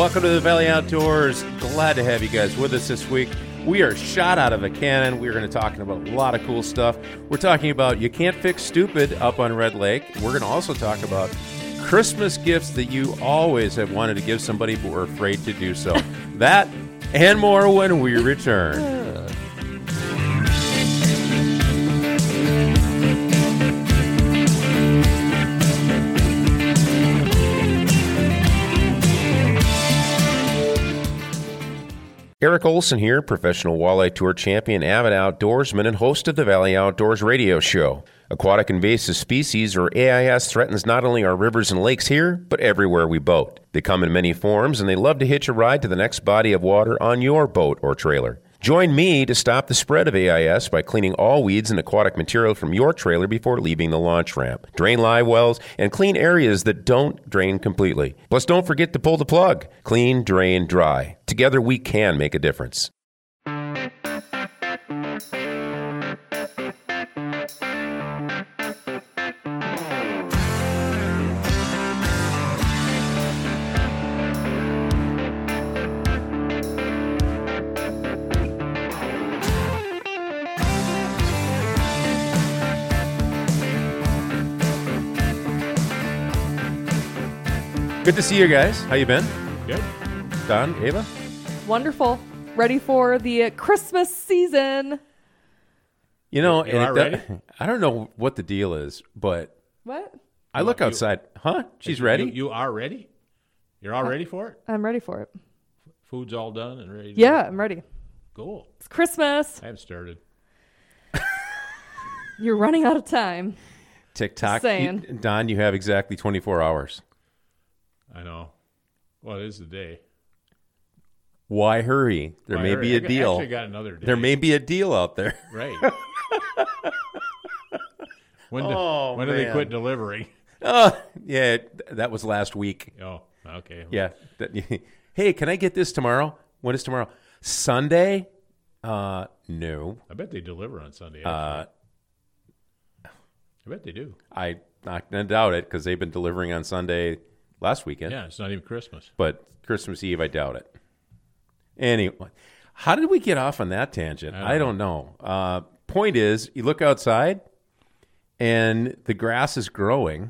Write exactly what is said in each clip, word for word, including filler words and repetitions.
Welcome to the Valley Outdoors. Glad to have you guys with us this week. We are shot out of a cannon. We're going to talk about a lot of cool stuff. We're talking about You Can't Fix Stupid up on Red Lake. We're going to also talk about Christmas gifts that you always have wanted to give somebody but were afraid to do so. That and more when we return. Eric Olson here, professional walleye tour champion, avid outdoorsman, and host of the Valley Outdoors radio show. Aquatic invasive species, or A I S, threatens not only our rivers and lakes here, but everywhere we boat. They come in many forms, and they love to hitch a ride to the next body of water on your boat or trailer. Join me to stop the spread of A I S by cleaning all weeds and aquatic material from your trailer before leaving the launch ramp. Drain live wells and clean areas that don't drain completely. Plus, don't forget to pull the plug. Clean, drain, dry. Together, we can make a difference. Good to see you guys. How you been? Good. Don, Ava? Wonderful. Ready for the uh, Christmas season. You know, You and are it, ready? I don't know what the deal is, but What? I look You- outside. Huh? She's You- ready? You, you are ready? You're all ready for it? I'm ready for it. Food's all done and ready to Yeah, I'm ready. Cool. It's Christmas. I haven't started. You're running out of time. TikTok. saying. You- Don, you have exactly twenty-four hours. I know. Well, it is the day. Why hurry? There Well, I may heard- be I a got- deal. actually got another day. There may be a deal out there. Right. when do, Oh, when do they man. quit delivering? Oh, yeah, th- that was last week. Oh, okay. Yeah. That- hey, can I get this tomorrow? When is tomorrow? Sunday? Uh, no. I bet they deliver on Sunday. Uh, actually. I bet they do. I not gonna doubt it because they've been delivering on Sunday last weekend. Yeah, it's not even Christmas. But Christmas Eve, I doubt it. Anyway, how did we get off on that tangent? I don't I don't know. Uh, point is, you look outside, and the grass is growing.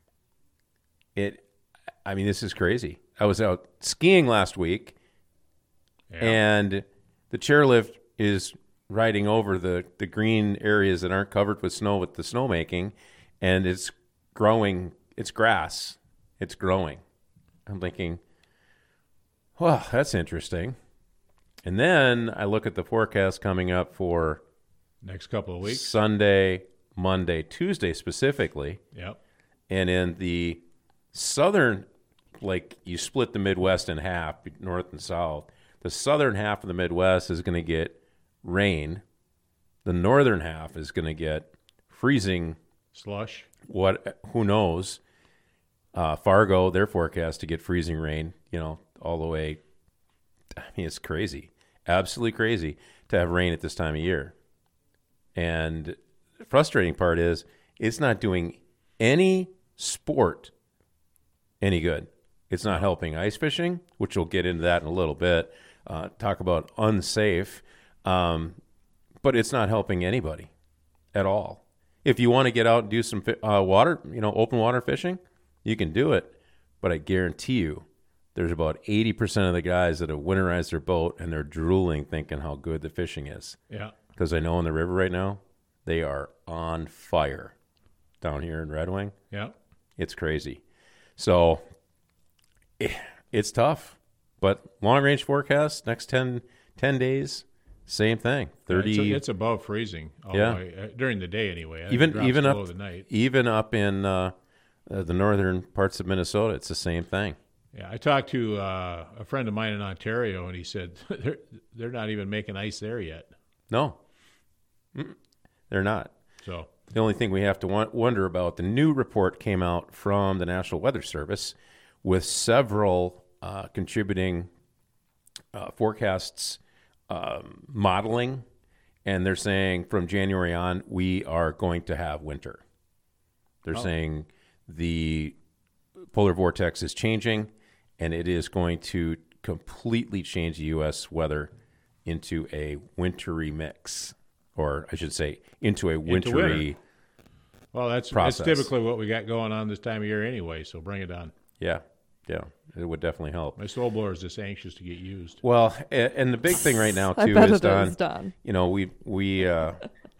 It, I mean, this is crazy. I was out skiing last week, Yeah. and the chairlift is riding over the, the green areas that aren't covered with snow with the snowmaking, and it's growing. It's grass. It's growing. I'm thinking, well, that's interesting. And then I look at the forecast coming up for Next couple of weeks. Sunday, Monday, Tuesday specifically. Yep. And in the southern, like you split the Midwest in half, north and south, the southern half of the Midwest is going to get rain. The northern half is going to get freezing. Slush. What? Who knows? Uh, Fargo, they're forecast to get freezing rain, you know, all the way. I mean, it's crazy. Absolutely crazy to have rain at this time of year. And the frustrating part is it's not doing any sport any good. It's not helping ice fishing, which we'll get into that in a little bit. Uh, talk about unsafe. Um, but it's not helping anybody at all. If you want to get out and do some fi- uh, water, you know, open water fishing, you can do it. But I guarantee you there's about eighty percent of the guys that have winterized their boat and they're drooling thinking how good the fishing is. Yeah. Because I know in the river right now, they are on fire down here in Red Wing. Yeah. It's crazy. So eh, it's tough. But long-range forecast, next ten, ten days, same thing. thirty, It's, it's above freezing. All Yeah. the way, uh, during the day anyway. I think even it drops even below up the night. even up in uh, uh, the northern parts of Minnesota, it's the same thing. Yeah, I talked to uh, a friend of mine in Ontario, and he said they're they're not even making ice there yet. No, Mm-mm. They're not. So The only thing we have to wa- wonder about, the new report came out from the National Weather Service with several uh, contributing uh, forecasts um, modeling, and they're saying from January on, we are going to have winter. They're Oh. saying the polar vortex is changing, and it is going to completely change the U S weather into a wintry mix, or I should say, into a wintry. winter. Well, that's, that's process. typically what we got going on this time of year anyway, so bring it on. Yeah, yeah, it would definitely help. My snowblower is just anxious to get used. Well, a- and the big thing right now I too bet is it Don. is, Don. You know, we we uh,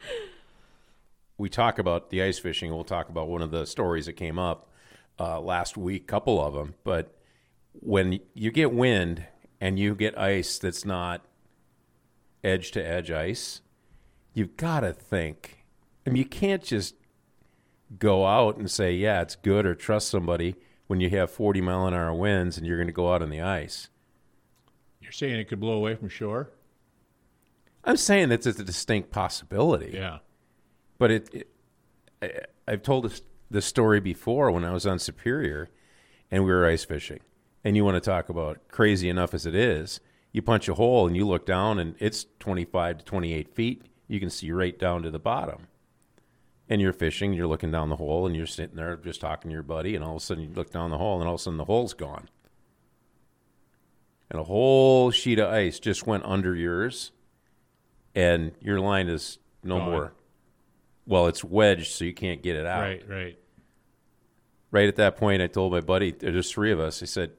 we talk about the ice fishing. We'll talk about one of the stories that came up uh, last week, couple of them. But when you get wind and you get ice that's not edge to edge ice, you've got to think. I mean, you can't just go out and say, yeah, it's good, or trust somebody when you have forty mile an hour winds and you're going to go out on the ice. You're saying it could blow away from shore? I'm saying that's a distinct possibility. Yeah. But it, it I, I've told this, this story before when I was on Superior and we were ice fishing. And you want to talk about crazy enough as it is, you punch a hole and you look down and it's twenty-five to twenty-eight feet. You can see right down to the bottom. And you're fishing, you're looking down the hole, and you're sitting there just talking to your buddy, and all of a sudden you look down the hole, and all of a sudden the hole's gone. And a whole sheet of ice just went under yours, and your line is no Gone. more. Well, it's wedged, so you can't get it out. Right, right. Right at that point, I told my buddy, there's three of us, I said,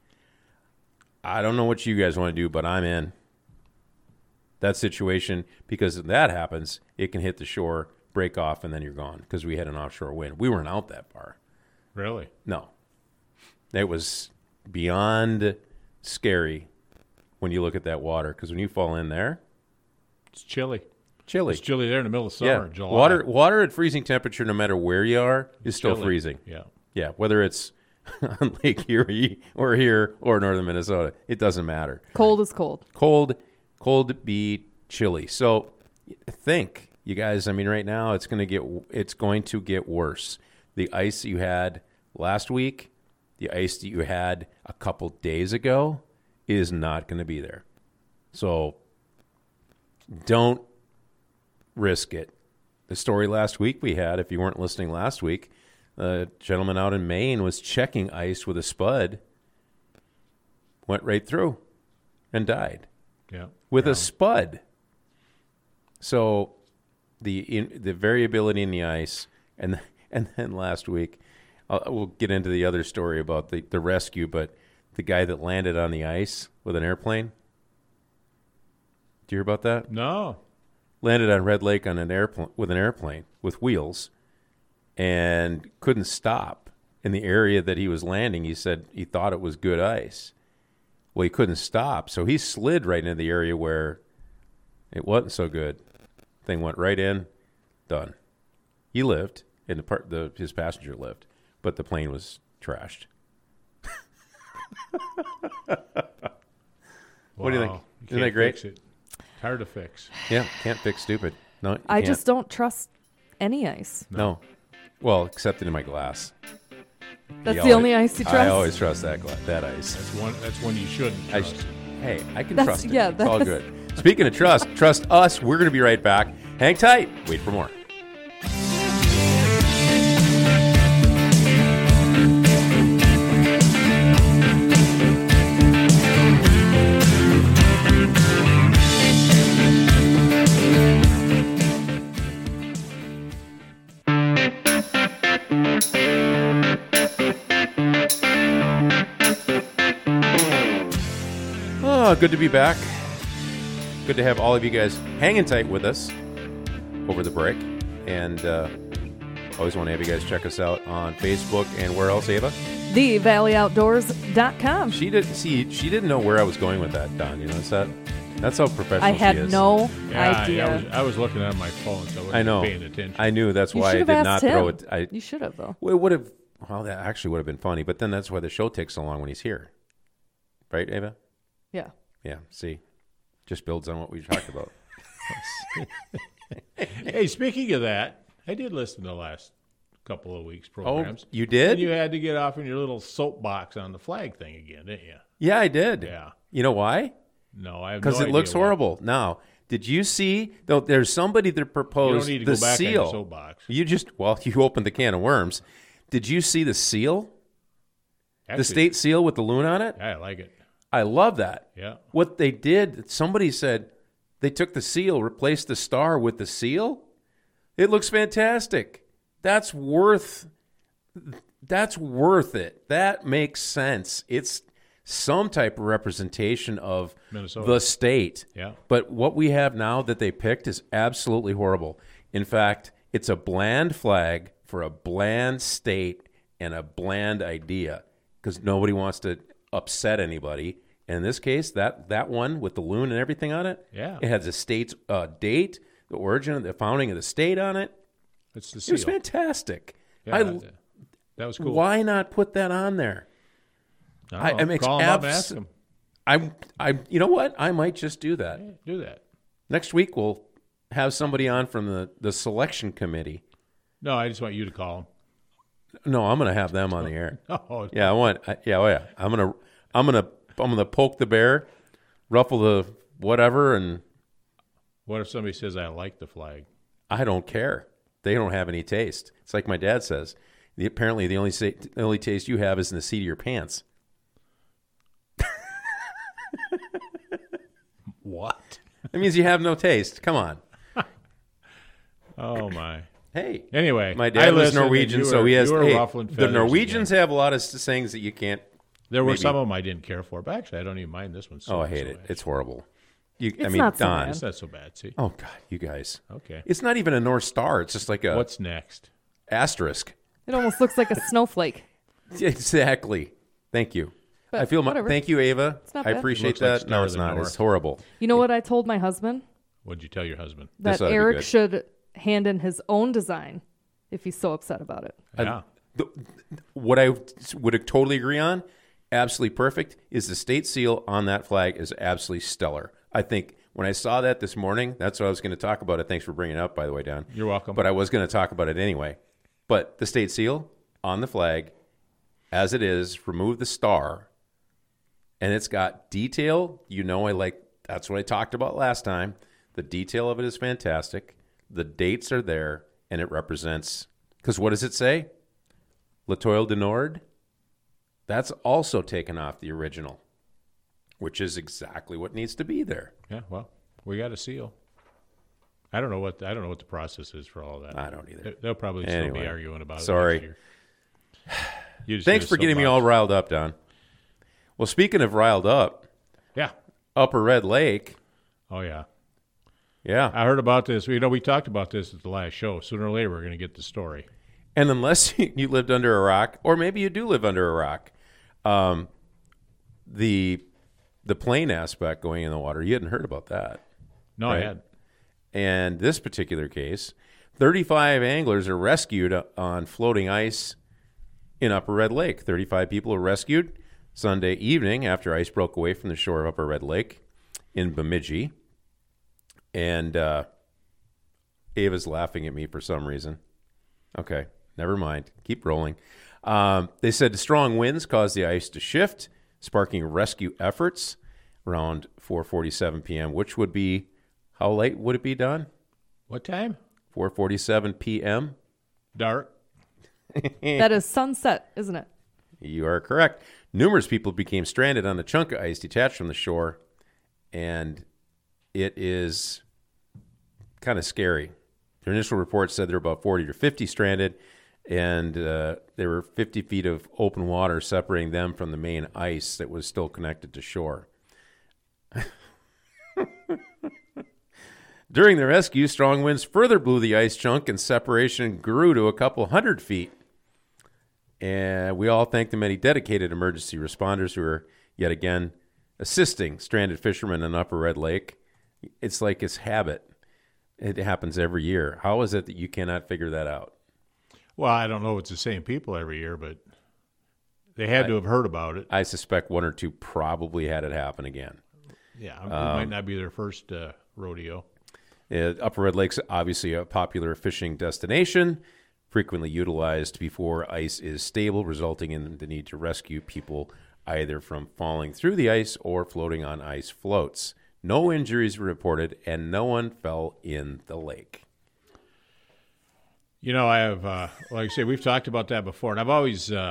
I don't know what you guys want to do, but I'm in that situation, because if that happens, it can hit the shore, break off, and then you're gone, because we had an offshore wind. We weren't out that far. Really? No. It was beyond scary when you look at that water, because when you fall in there, It's chilly. chilly. It's chilly there in the middle of Yeah. summer, July. Water, water at freezing temperature, no matter where you are, is still Chilly. freezing. Yeah. Yeah, whether it's on Lake Erie or here or northern Minnesota, it doesn't matter. Cold is cold. Cold, cold be chilly. So think, you guys, I mean, right now it's going to get it's going to get worse. The ice that you had last week, the ice that you had a couple days ago is not going to be there. So don't risk it. The story last week we had, if you weren't listening last week, a gentleman out in Maine was checking ice with a spud, went right through and died Yeah. with yeah. a spud. So the in, the variability in the ice, and and then last week, uh, we'll get into the other story about the, the rescue, but the guy that landed on the ice with an airplane. Do you hear about that? No. Landed on Red Lake on an airplane with an airplane with wheels, and couldn't stop in the area that he was landing. He said he thought it was good ice. Well, he couldn't stop, so he slid right into the area where it wasn't so good. Thing went right in, done. He lived, and the part the his passenger lived, but the plane was trashed. What do you think? Wow. Isn't can't that great? Fix it. It's hard to fix. Yeah, can't fix stupid. No, you I can't. just don't trust any ice. no. Well, except in my glass. That's You the always- only ice you trust. I always trust that gla- that ice. That's one. That's one you shouldn't I trust. sh- hey, I can That's- trust it. yeah, it's all that's- good. Speaking of trust, trust us. We're going to be right back. Hang tight. Wait for more. Oh, good to be back. Good to have all of you guys hanging tight with us over the break. And uh, always want to have you guys check us out on Facebook and where else, Ava? the valley outdoors dot com. She didn't see. She didn't know where I was going with that, Don. You notice that? That's how professional I had she is. no yeah, idea. I was, I was looking at my phone, so I wasn't I know. paying attention. I knew. That's You why I should did have not asked him. throw it. I You should have, though. well, it would have. Well, that actually would have been funny. But then that's why the show takes so long when he's here, right, Ava? Yeah. Yeah. See, just builds on what we talked about. Hey, speaking of that, I did listen to the last couple of weeks' Oh, programs. you did? And you had to get off in your little soapbox on the flag thing again, didn't you? Yeah, I did. Yeah. You know why? No, I have Because no it looks idea why. horrible. Now, did you see? Though there's somebody that You proposed don't need to the go back on seal. your soapbox. You just well, you opened the can of worms. Did you see the seal? Actually, the state seal with the loon on it. Yeah, I like it. I love that. Yeah. What they did, somebody said they took the seal, replaced the star with the seal. It looks fantastic. That's worth that's worth it. That makes sense. It's some type of representation of Minnesota. the state. Yeah. But what we have now that they picked is absolutely horrible. In fact, it's a bland flag for a bland state and a bland idea because nobody wants to upset anybody. And in this case, that, that one with the loon and everything on it, Yeah. it has a state's uh, date, the origin, the founding of the state on it. It's the It seal. was fantastic. Yeah, I, that, that was cool. Why not put that on there? I, I- it makes Call him up and abs- ask him. I, I, you know what? I might just do that. Yeah, do that. Next week we'll have somebody on from the, the selection committee. No, I just want you to call him. No, I'm going to have them on the air. Oh, Yeah, I want. I, yeah, oh yeah. I'm gonna, I'm gonna, I'm gonna poke the bear, ruffle the whatever, and what if somebody says, I like the flag? I don't care. They don't have any taste. It's like my dad says. The, apparently, the only sa- the only taste you have is in the seat of your pants. What? That means you have no taste. Come on. Oh, my. Hey. Anyway, My I dad was listened and Norwegian, you so were- he has. you were Hey, ruffling the feathers Norwegians again. have a lot of s- sayings that you can't. There were maybe- some of them I didn't care for, but actually, I don't even mind this one. So Oh, I hate so it. much. It's horrible. You, I It's mean, not so Don. bad. It's not so bad. See? Oh God, you guys. Okay. It's not even a North Star. It's just like a What's next? asterisk. It almost looks like a snowflake. Exactly. Thank you. But I feel. My, whatever. thank you, Ava. not I bad. appreciate Looks like that. Star no, of it's the not. North. It's horrible. You know what I told my husband? What'd you tell your husband? That This ought to be Eric good. should hand in his own design if he's so upset about it. Yeah. The, what I would totally agree on, absolutely perfect, is the state seal on that flag is absolutely stellar. I think when I saw that this morning, that's what I was going to talk about it. Thanks for bringing it up, by the way, Don. You're welcome. But I was going to talk about it anyway. But the state seal on the flag, as it is, remove the star, and it's got detail. You know, I like, that's what I talked about last time. The detail of it is fantastic. The dates are there, and it represents, because what does it say? L'Etoile du Nord. That's also taken off the original, which is exactly what needs to be there. Yeah. Well, we got a seal. I don't know what I don't know what the process is for all that. I don't either. They- They'll probably still Anyway, be arguing about it. sorry. next year. You just Thanks did for so getting me much. all riled up, Don. Well, speaking of riled up, Yeah. Upper Red Lake. Oh yeah. Yeah. I heard about this. You know, we talked about this at the last show. Sooner or later, we're going to get the story. And unless you lived under a rock, or maybe you do live under a rock, um, the the plane aspect going in the water, you hadn't heard about that. No, Right. I had. And this particular case, thirty-five anglers are rescued on floating ice in Upper Red Lake. thirty-five people were rescued Sunday evening after ice broke away from the shore of Upper Red Lake in Bemidji. And uh, Ava's laughing at me for some reason. Okay, never mind. Keep rolling. Um, they said strong winds caused the ice to shift, sparking rescue efforts around four forty-seven p.m., which would be, how late would it be, Don? What time? four forty-seven p.m.? Dark. That is sunset, isn't it? You are correct. Numerous people became stranded on a chunk of ice detached from the shore, and it is kind of scary. Their initial report said there were about forty or fifty stranded, and uh, there were fifty feet of open water separating them from the main ice that was still connected to shore. During the rescue, strong winds further blew the ice chunk, and separation grew to a couple hundred feet. And we all thank the many dedicated emergency responders who are, yet again, assisting stranded fishermen in Upper Red Lake. It's like it's habit. It happens every year. How is it that you cannot figure that out? Well, I don't know if it's the same people every year, but they had to have heard about it. I suspect one or two probably had it happen again. Yeah, it might not be their first uh, rodeo. Uh, Upper Red Lake's obviously a popular fishing destination, frequently utilized before ice is stable, resulting in the need to rescue people either from falling through the ice or floating on ice floats. No injuries were reported, and no one fell in the lake. You know, I have, uh, like I say, we've talked about that before, and I've always, uh,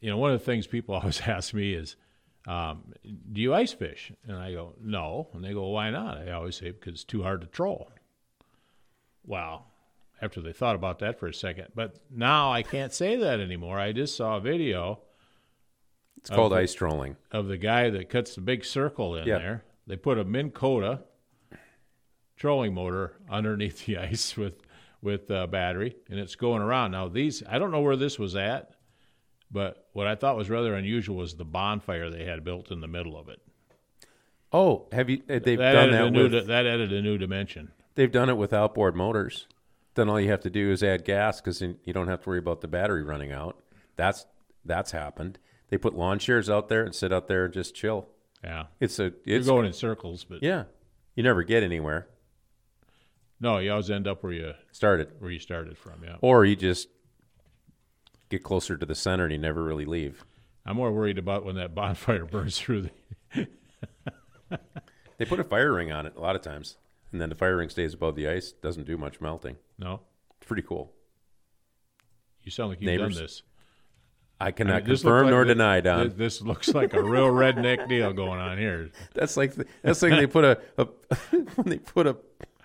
you know, one of the things people always ask me is, um, do you ice fish? And I go, no. And they go, why not? I always say, because it's too hard to troll. Wow. After they thought about that for a second. But now I can't say that anymore. I just saw a video. It's called the, ice trolling. Of the guy that cuts the big circle in yeah. there. They put a Minn Kota trolling motor underneath the ice with with uh, battery, and it's going around. Now, these, I don't know where this was at, but what I thought was rather unusual was the bonfire they had built in the middle of it. Oh, have you? They've that done added that a new with. di- that added a new dimension. They've done it with outboard motors. Then all you have to do is add gas because you don't have to worry about the battery running out. That's that's happened. They put lawn chairs out there and sit out there and just chill. Yeah, It's a. you're It's going in circles, but yeah. You never get anywhere. no, you always end up where you Started. where you started from. Yeah, Or you just get closer to the center and you never really leave. I'm more worried about when that bonfire burns through the. They put a fire ring on it a lot of times, and then the fire ring stays above the ice. Doesn't do much melting. No, It's pretty cool. you sound like you've Neighbors? done this. I I cannot mean, this confirm looked like nor the- deny, Don. This, this looks like a real redneck deal going on here. That's like that's like they put a, a when they put a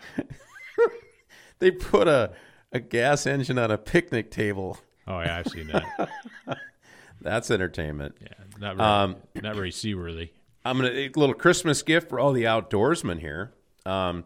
they put a a gas engine on a picnic table. Oh yeah, I've seen that. That's entertainment. Yeah, not very, Um, not very seaworthy. I'm gonna a little Christmas gift for all the outdoorsmen here. Um,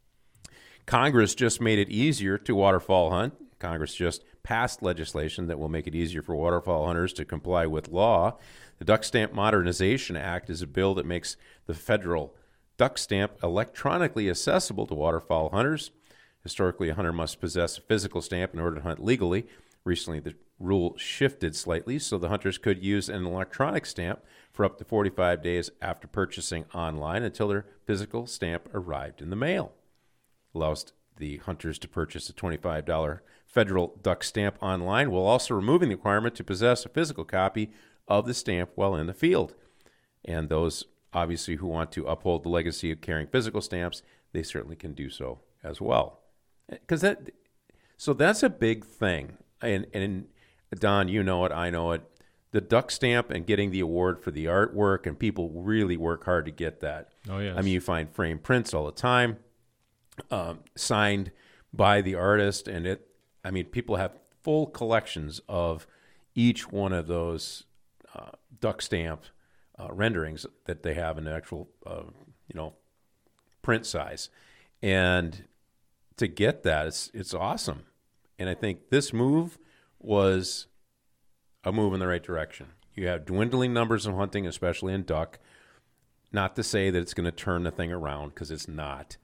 Congress just made it easier to waterfowl hunt. Congress just passed legislation that will make it easier for waterfowl hunters to comply with law. The Duck Stamp Modernization Act is a bill that makes the federal duck stamp electronically accessible to waterfowl hunters. Historically, a hunter must possess a physical stamp in order to hunt legally. Recently, the rule shifted slightly, so the hunters could use an electronic stamp for up to forty-five days after purchasing online until their physical stamp arrived in the mail. Allows the hunters to purchase a twenty-five dollars federal duck stamp online, while also removing the requirement to possess a physical copy of the stamp while in the field. And those, obviously, who want to uphold the legacy of carrying physical stamps, they certainly can do so as well. Because that, so that's a big thing. And, and Don, you know it, I know it. The duck stamp and getting the award for the artwork, and people really work hard to get that. Oh yes. I mean, you find framed prints all the time, um, signed by the artist, and it. I mean, people have full collections of each one of those uh, duck stamp uh, renderings that they have in the actual, uh, you know, print size, and to get that, it's it's awesome. And I think this move was a move in the right direction. You have dwindling numbers of hunting, especially in duck. Not to say that it's going to turn the thing around, because it's not.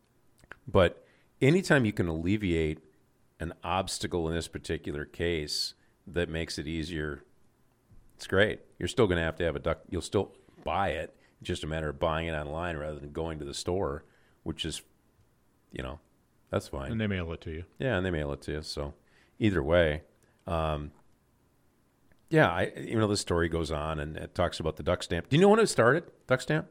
But anytime you can alleviate an obstacle in this particular case that makes it easier, it's great. You're still going to have to have a duck. You'll still buy it. It's just a matter of buying it online rather than going to the store, which is, you know, that's fine. And they mail it to you. Yeah, and they mail it to you. So either way, um, yeah, I you know the story goes on and it talks about the duck stamp. Do you know when it started? Duck stamp,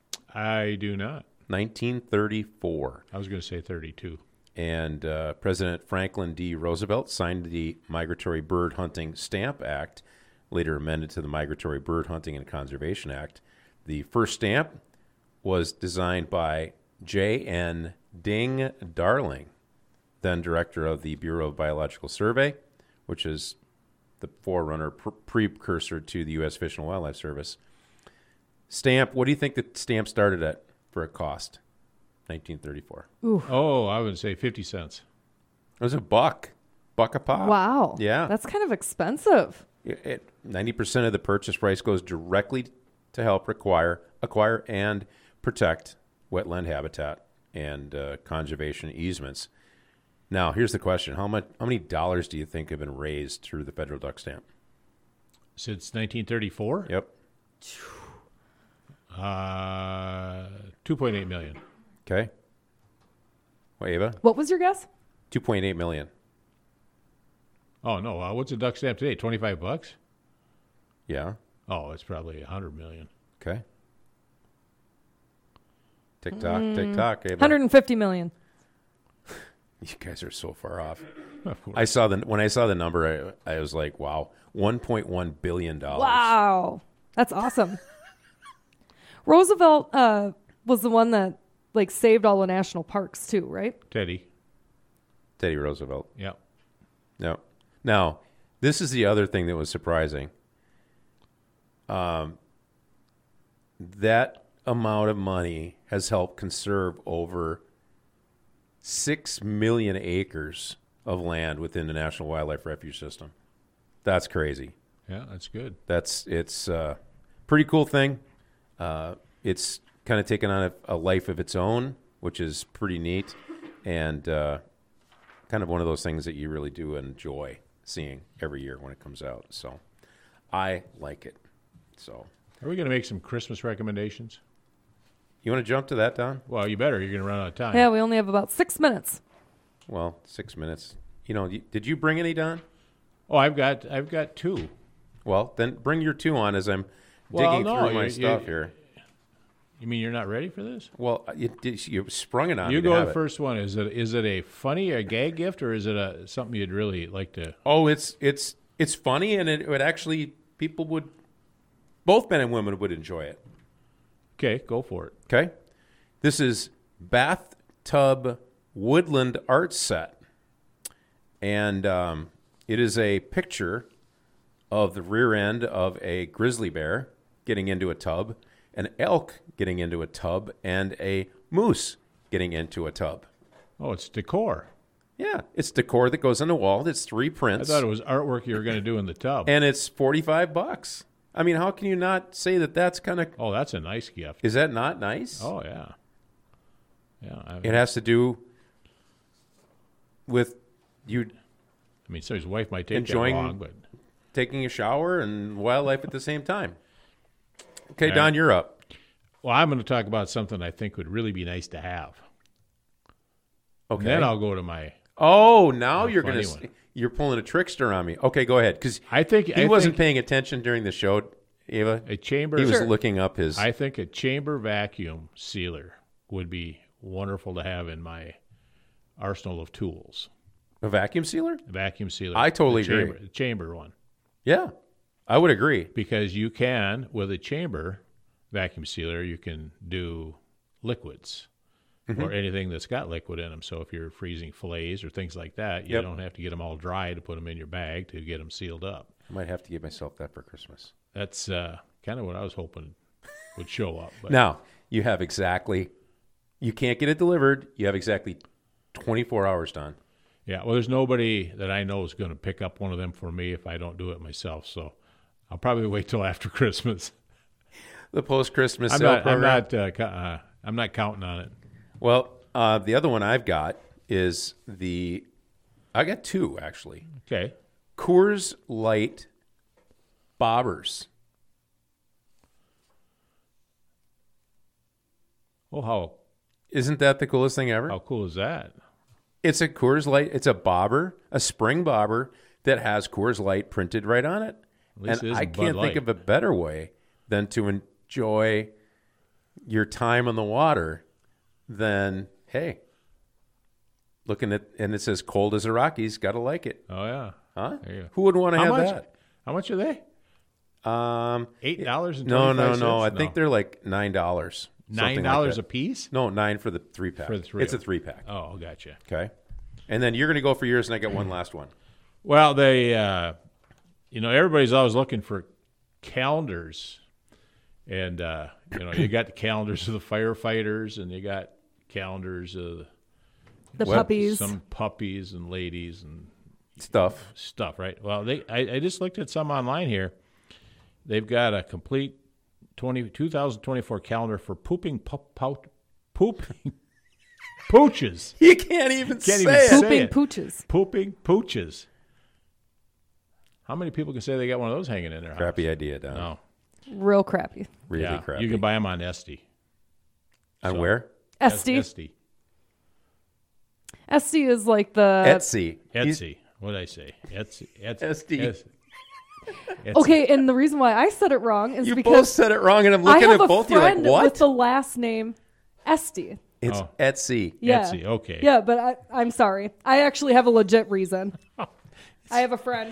I do not. nineteen thirty-four, I was going to say thirty-two. and uh, President Franklin D. Roosevelt signed the Migratory Bird Hunting Stamp Act, later amended to the Migratory Bird Hunting and Conservation Act. The first stamp was designed by J N Ding Darling, then director of the Bureau of Biological Survey, which is the forerunner, pr- precursor to the U S Fish and Wildlife Service. Stamp, what do you think the stamp started at for a cost? nineteen thirty-four. Oh, I would say fifty cents. It was a buck, buck a pop. Wow. Yeah. That's kind of expensive. It, it, ninety percent of the purchase price goes directly to help acquire, acquire and protect wetland habitat and uh, conservation easements. Now, here's the question. How much? How many dollars do you think have been raised through the federal duck stamp? Since nineteen thirty-four? Yep. Uh, two point eight million. Okay. Well, Ava? What was your guess? two point eight million. Oh, no. Uh, what's a duck stamp today? twenty-five bucks? Yeah. Oh, it's probably one hundred million. Okay. Tick tock, tick tock, Ava. one hundred fifty million. You guys are so far off. Of course. I saw the when I saw the number, I, I was like, wow, one point one billion dollars. Wow. That's awesome. Roosevelt uh, was the one that like saved all the national parks too, right? Teddy. Teddy Roosevelt. Yeah. No. Now, this is the other thing that was surprising. Um, that amount of money has helped conserve over six million acres of land within the National Wildlife Refuge System. That's crazy. Yeah, that's good. That's it's a pretty cool thing. Uh, it's kind of taken on a, a life of its own, which is pretty neat, and uh, kind of one of those things that you really do enjoy seeing every year when it comes out. So I like it. So Are we going to make some Christmas recommendations? you want to jump to that, Don? Well, you better. You're going to run out of time. Yeah, we only have about six minutes. Well, six minutes. You know, y- did you bring any, Don? Oh, I've got I've got two. Well, then bring your two on as I'm Well, digging no, through my you- stuff you- here. You mean you're not ready for this? Well, you, did- you sprung it on You me to go have the it. first one. Is it is it a funny a gag gift or is it a something you'd really like to? Oh, it's it's it's funny, and it would actually people would, both men and women would enjoy it. Okay, go for it. Okay, this is bathtub woodland art set, and um, it is a picture of the rear end of a grizzly bear getting into a tub, an elk getting into a tub, and a moose getting into a tub. Oh, it's decor. Yeah, it's decor that goes on the wall. It's three I prints. thought it was artwork you were going to do in the tub. And it's forty-five bucks. I mean, how can you not say that that's kind of, Oh, that's a nice gift. is that not nice? Oh yeah, yeah. I, It has to do with you I mean, somebody's wife might take enjoying- that wrong, but taking a shower and wildlife at the same time. Okay, Okay. Don, you're up. well, I'm going to talk about something I think would really be nice to have. Okay. Then I'll go to my. oh, now A you're going funny to one. you're pulling a trickster on me. Okay, go ahead, because I think he I wasn't think paying attention during the show, Ava. a chamber. He was Sure. looking up his. I think a chamber vacuum sealer would be wonderful to have in my arsenal of tools. a vacuum sealer. A vacuum sealer. I totally the chamber, agree. The chamber one. Yeah, I would agree. Because you can, with a chamber vacuum sealer, you can do liquids Mm-hmm. or anything that's got liquid in them. So if you're freezing fillets or things like that, you Yep. don't have to get them all dry to put them in your bag to get them sealed up. I might have to give myself that for Christmas. That's uh, kind of what I was hoping would show up. But Now, you have exactly, you can't get it delivered. You have exactly twenty-four hours, Don. yeah, well, there's nobody that I know is going to pick up one of them for me if I don't do it myself. So I'll probably wait till after Christmas. The post-Christmas I'm sale not. I'm program. not. Uh, co- uh, I'm not counting on it. Well, uh, the other one I've got is the, I got two, actually. Okay. Coors Light bobbers. Well, how Isn't that the coolest thing ever? how cool is that? It's a Coors Light. It's a bobber, a spring bobber that has Coors Light printed right on it. At least And it I isn't can't Bud think Light. of a better way than to enjoy your time on the water than, hey, looking at, and it says cold as the Rockies, got to like it. Oh yeah. Huh? There you go. Who wouldn't want to How have much? that? How much are they? Um, Eight dollars and no, no, cents? no. I think they're like nine dollars. nine dollars a piece. No, nine for the three pack. For the three It's a of them. three pack. Oh, gotcha. Okay, and then you're going to go for yours, and I got one last one. Well, they, uh, you know, everybody's always looking for calendars, and uh, you know, you got the calendars of the firefighters, and you got calendars of The What? puppies. some puppies and ladies and Stuff. stuff, right? Well, they I, I just looked at some online here. They've got a complete twenty, two thousand twenty-four calendar for pooping pup, pout, pooping pooches. You can't even Can't say even it. say Pooping it. pooches. Pooping pooches. How many people can say they got one of those hanging in their house? Crappy idea, Don. No. Real crappy. Really yeah, crappy. you can buy them on Etsy. On so- where? Etsy. Etsy. Etsy is like the. Etsy. He's- Etsy. What did I say? Etsy. Etsy. S D. Etsy. Etsy. Okay, and the reason why I said it wrong is You both because said it wrong, and I'm I looking have at a both. You're friend like, what? with the last name Esty. It's Oh. Etsy. Yeah. Etsy, okay. Yeah, but I, I'm sorry. I actually have a legit reason. I have a friend.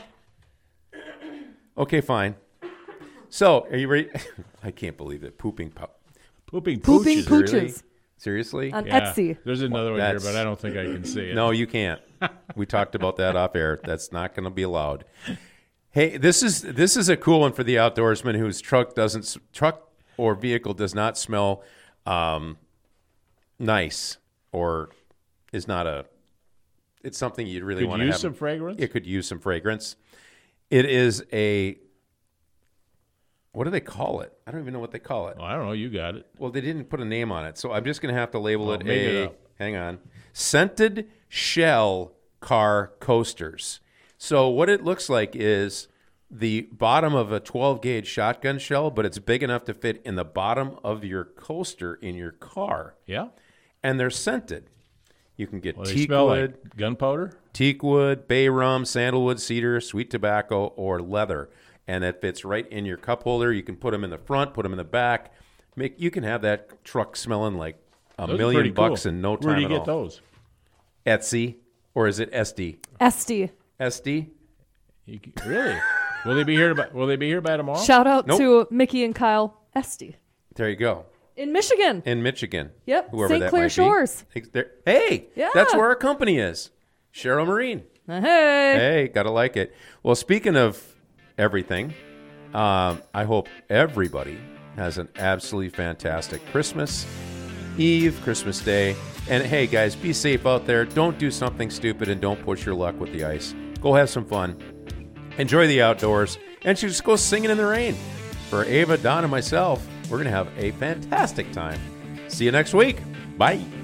Okay, fine. So, are you ready? I can't believe it. Pooping pu- Pooping Pooping pooches. pooches. Really? Seriously? On Yeah. Etsy. There's another one here, That's- but I don't think I can see it. No, you can't. We talked about that off air. That's not going to be allowed. Hey, this is this is a cool one for the outdoorsman whose truck doesn't s- truck or vehicle does not smell um, nice or is not a. It's something you really Could want to use have. some fragrance? It could use some fragrance. It is a. What do they call it? I don't even know what they call it. Oh, I don't know. You got it. Well, they didn't put a name on it, so I'm just going to have to label Oh, it make it a. up. Hang on, scented shell car coasters. So what it looks like is the bottom of a twelve gauge shotgun shell, but it's big enough to fit in the bottom of your coaster in your car, Yeah? and they're scented. You can get Well, they teak smell wood, like gunpowder? teak wood, bay rum, sandalwood, cedar, sweet tobacco, or leather. And that fits right in your cup holder. You can put them in the front, put them in the back. Make you can have that truck smelling like a Those are million pretty bucks cool. in no time Where do you at get all. those? Etsy, or is it S D? Esty. S D? You, c- really? Will they be here? By, will they be here by tomorrow? Shout out Nope. to Mickey and Kyle Esty There you go. in Michigan. In Michigan. Yep, Whoever Saint that Clair might be. Shores. Ex- there- Hey, Yeah. that's where our company is. Cheryl Marine. Uh, Hey. Hey, gotta like it. Well, speaking of everything, um, I hope everybody has an absolutely fantastic Christmas Eve, Christmas Day. And hey, guys, be safe out there. Don't do something stupid and don't push your luck with the ice. Go have some fun. Enjoy the outdoors. And just go singing in the rain. For Ava, Don, and myself, we're going to have a fantastic time. See you next week. Bye.